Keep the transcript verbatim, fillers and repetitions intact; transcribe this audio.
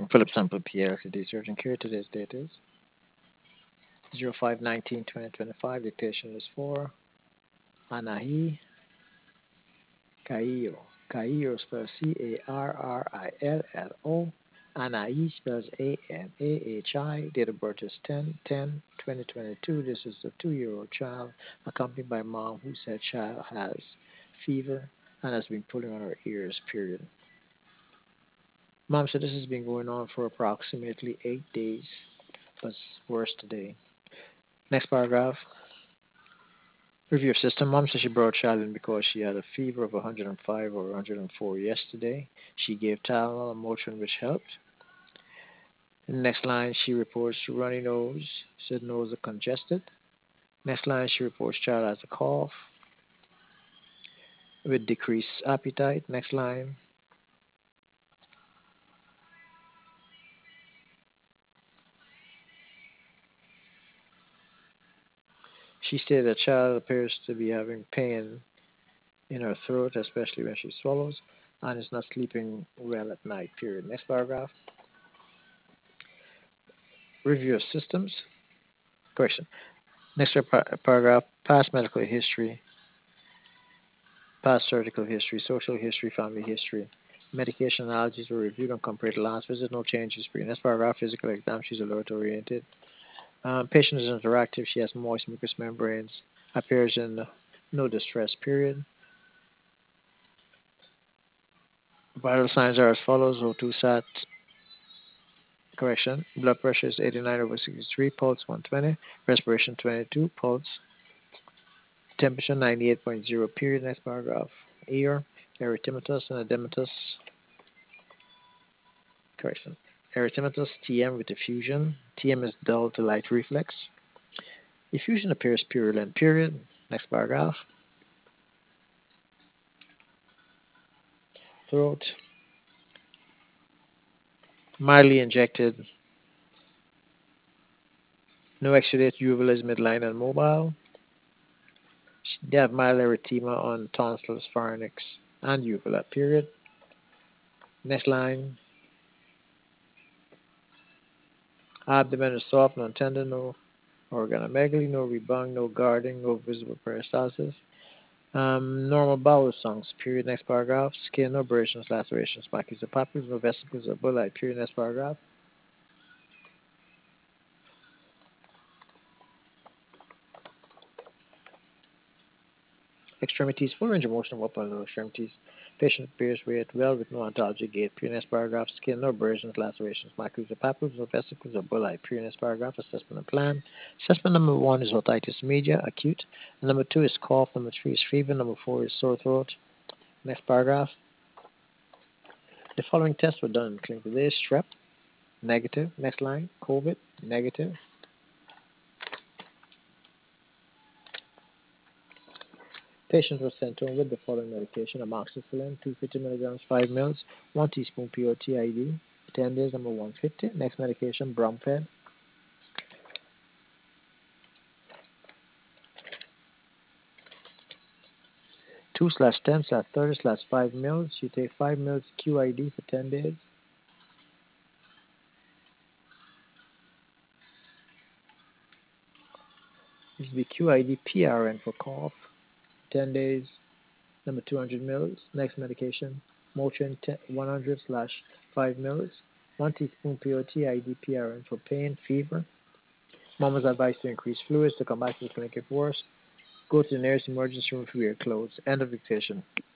Philip Sample P L C D Surgeon Care. Today's date is zero five nineteen twenty twenty-five. Dictation is for Anahi Caillo. Caillo spells C A R R I L L O. Anai spells A N A H I. Date of birth is ten ten twenty twenty-two. This is a two-year-old child accompanied by mom who said child has fever and has been pulling on her ears, period. Mom said this has been going on for approximately eight days, but it's worse today. Next paragraph. Review of system. Mom said she brought child in because she had a fever of one hundred five or one hundred four yesterday. She gave Tylenol and Motrin, which helped. In the next line, she reports runny nose, said nose are congested. Next line, she reports child has a cough with decreased appetite. Next line, she stated the child appears to be having pain in her throat, especially when she swallows, and is not sleeping well at night, period. Next paragraph. Review of systems. Correction. Next paragraph. Past medical history, past surgical history, social history, family history. Medication allergies were reviewed and compared to last visit. No changes. Next paragraph. Physical exam. She's alert oriented. Um, patient is interactive. She has moist mucous membranes. Appears in no distress, period. Vital signs are as follows. O two sat, correction. Blood pressure is eighty-nine over sixty-three. Pulse one twenty. Respiration twenty-two. Pulse. Temperature ninety-eight point zero, period. Next paragraph. Ear. Erythematous and edematous. Correction. Erythematous T M with effusion. T M is dull to light reflex. Effusion appears purulent, period. Next paragraph. Throat. Mildly injected. No exudate. Uvula is midline and mobile. They have mild erythema on tonsils, pharynx, and uvula, period. Next line. Abdomen is soft, non tender, no organomegaly, no rebound, no guarding, no visible peristalsis. Um, normal bowel songs, period. Next paragraph. Skin, no abrasions, lacerations, macular papules, no vesicles or bullae, period. Next paragraph. Extremities, full range of motion of upper and lower extremities. Patient appears weighed well with no ontology gait. Period. Next paragraph. Skin, no abrasions, lacerations, macular papules, no vesicles or bullae. Period. Next paragraph. Assessment and plan. Assessment number one is otitis media, acute. Number two is cough. Number three is fever. Number four is sore throat. Next paragraph. The following tests were done in clinic today. Strep, negative. Next line. COVID, negative. Patient was sent home with the following medication: amoxicillin, two hundred fifty milligrams, five mils, one teaspoon P O T I D, ten days, number one hundred fifty. Next medication, Bromped, two slash ten slash thirty slash five mils. You take five mils Q I D for ten days. This will be Q I D P R N for cough, ten days, number two hundred mils. Next medication, Motrin one hundred slash five mils, one teaspoon P O T I D P R N for pain, fever. Mom was advised to increase fluids to come back to the clinic if worse. Go to the nearest emergency room for your clothes. End of dictation.